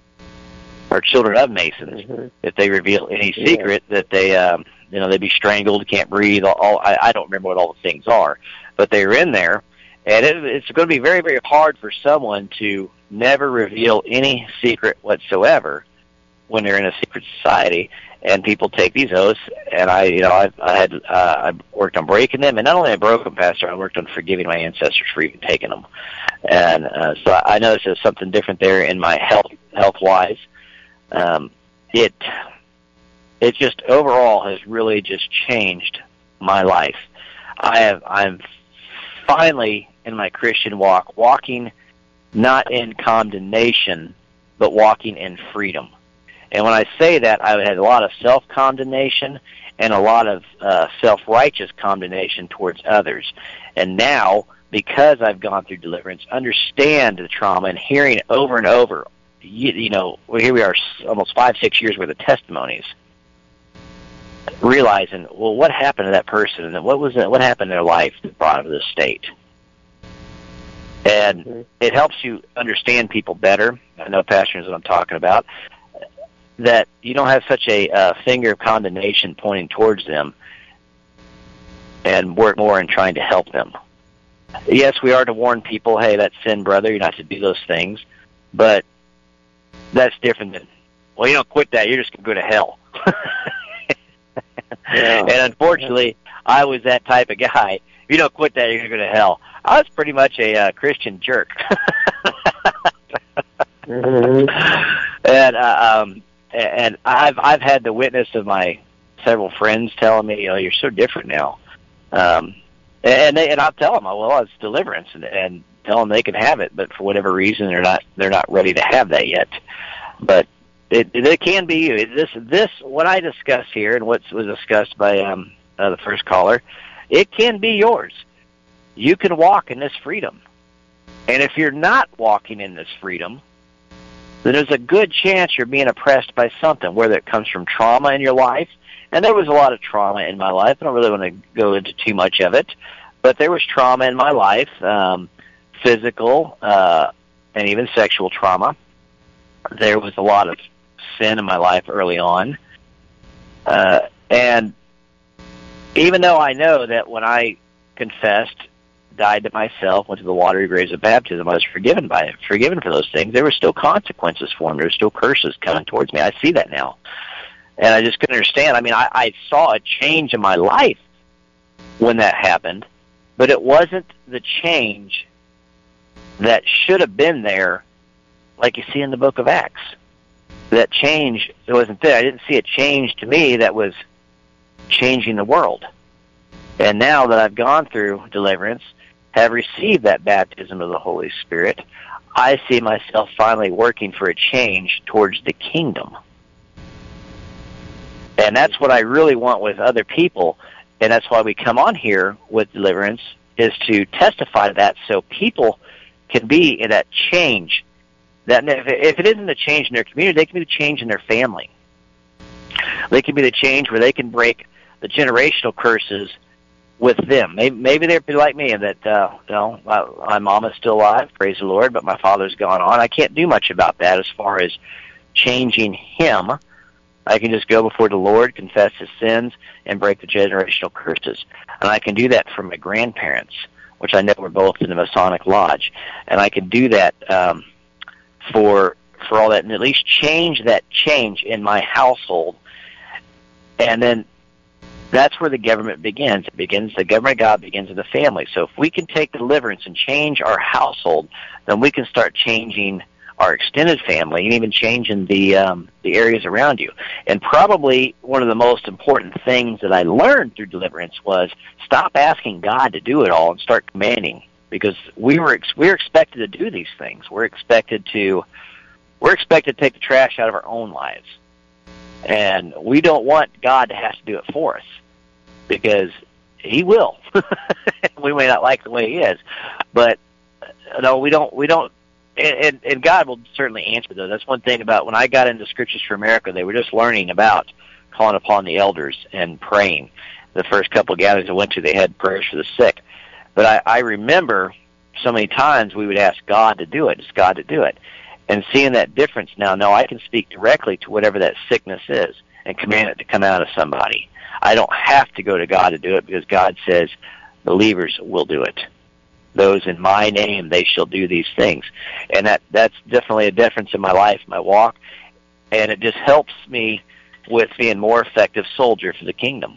or children of Masons. Mm-hmm. If they reveal any secret, yeah. that they, um, you know, they be strangled, can't breathe. All, all I, I don't remember what all the things are, but they are in there, and it, it's going to be very, very hard for someone to never reveal any secret whatsoever when they're in a secret society. And people take these oaths, and I, you know, I, I had, uh, I worked on breaking them, and not only I broke them, Pastor, I worked on forgiving my ancestors for even taking them, and uh, so I noticed there's something different there in my health, health-wise. Um, it, it just overall has really just changed my life. I have, I'm finally in my Christian walk, walking not in condemnation, but walking in freedom. And when I say that, I had a lot of self-condemnation and a lot of uh, self-righteous condemnation towards others. And now, because I've gone through deliverance, understand the trauma and hearing it over and over, you, you know, here we are almost five, six years worth of testimonies, realizing, well, what happened to that person and what was it, what happened in their life that brought them to this state? And mm-hmm. it helps you understand people better. I know, Pastor, is what I'm talking about. That you don't have such a uh, finger of condemnation pointing towards them and work more in trying to help them. Yes, we are to warn people, hey, that's sin, brother, you're not to do those things, but that's different than, well, you don't quit that, you're just going to go to hell. Yeah. And unfortunately, I was that type of guy. If you don't quit that, you're going to go to hell. I was pretty much a uh, Christian jerk. Mm-hmm. And, uh, um, And I've I've had the witness of my several friends telling me, "Oh, you're so different now," um, and they, and I'll tell them, "Well, it's deliverance," and, and tell them they can have it, but for whatever reason, they're not they're not ready to have that yet. But it it can be this this what I discuss here and what was discussed by um, uh, the first caller. It can be yours. You can walk in this freedom, and if you're not walking in this freedom, then there's a good chance you're being oppressed by something, whether it comes from trauma in your life. And there was a lot of trauma in my life. I don't really want to go into too much of it, but there was trauma in my life, um, physical uh, and even sexual trauma. There was a lot of sin in my life early on. Uh, and even though I know that when I confessed, died to myself, went to the watery graves of baptism, I was forgiven by it, forgiven for those things. There were still consequences for them. There were still curses coming towards me. I see that now. And I just couldn't understand. I mean, I, I saw a change in my life when that happened, but it wasn't the change that should have been there like you see in the book of Acts. That change, it wasn't there. I didn't see a change to me that was changing the world. And now that I've gone through deliverance, have received that baptism of the Holy Spirit, I see myself finally working for a change towards the kingdom. And that's what I really want with other people, and that's why we come on here with deliverance, is to testify to that so people can be in that change. That if it isn't a change in their community, they can be the change in their family. They can be the change where they can break the generational curses with them. Maybe, maybe they'd be like me, and that, uh, you know, my, my mom is still alive, praise the Lord, but my father's gone on. I can't do much about that as far as changing him, I can just go before the Lord, confess his sins, and break the generational curses. And I can do that for my grandparents, which I know were both in the Masonic Lodge. And I can do that um, for for all that, and at least change that change in my household. And then that's where the government begins. It begins, the government of God begins in the family. So if we can take deliverance and change our household, then we can start changing our extended family and even changing the um, the areas around you. And probably one of the most important things that I learned through deliverance was stop asking God to do it all and start commanding, because we were ex- we we're expected to do these things. We're expected to we're expected to take the trash out of our own lives, and we don't want God to have to do it for us, because He will. We may not like the way He is, but no, we don't. We don't. And, and God will certainly answer those. That's one thing about when I got into Scriptures for America, they were just learning about calling upon the elders and praying. The first couple of gatherings I went to, they had prayers for the sick. But I, I remember so many times we would ask God to do it, just God to do it. And seeing that difference now, no, I can speak directly to whatever that sickness is and command it to come out of somebody. I don't have to go to God to do it, because God says believers will do it. Those in my name, they shall do these things. And that that's definitely a difference in my life, my walk, and it just helps me with being a more effective soldier for the kingdom.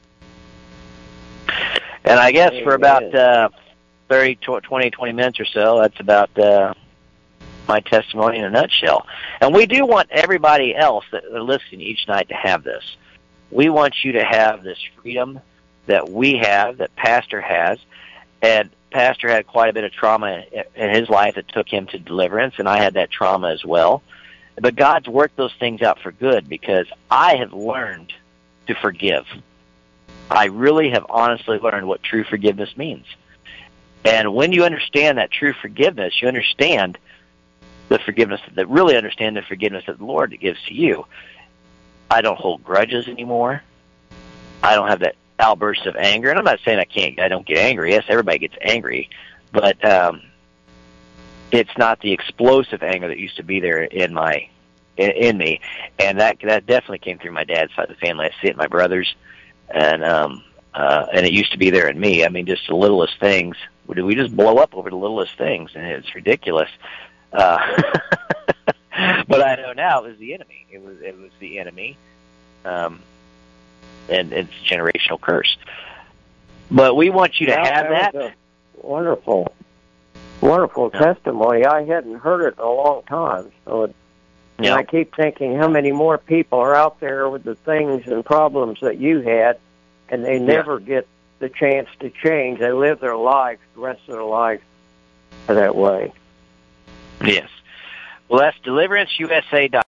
And I guess for about uh, thirty, twenty, twenty minutes or so, that's about uh, my testimony in a nutshell. And we do want everybody else that are listening each night to have this. We want you to have this freedom that we have, that Pastor has, and Pastor had quite a bit of trauma in his life that took him to deliverance, and I had that trauma as well. But God's worked those things out for good, because I have learned to forgive. I really have honestly learned what true forgiveness means. And when you understand that true forgiveness, you understand the forgiveness, that really understand the forgiveness that the Lord gives to you. I don't hold grudges anymore. I don't have that outbursts of anger, and I'm not saying I can't, I don't get angry. Yes, everybody gets angry, but um, it's not the explosive anger that used to be there in my, in, in me, and that that definitely came through my dad's side of the family. I see it in my brothers, and um, uh, and it used to be there in me. I mean, just the littlest things. We just blow up over the littlest things, and it's ridiculous. Uh, but I know now it was the enemy. It was it was the enemy. Um, and it's a generational curse. But we want you to yeah, have that. that. Wonderful, wonderful yeah. testimony. I hadn't heard it in a long time. So it, yeah. I keep thinking how many more people are out there with the things and problems that you had, and they never yeah. get the chance to change. They live their lives, the rest of their life, that way. Yes. Well, that's deliverance U S A dot com.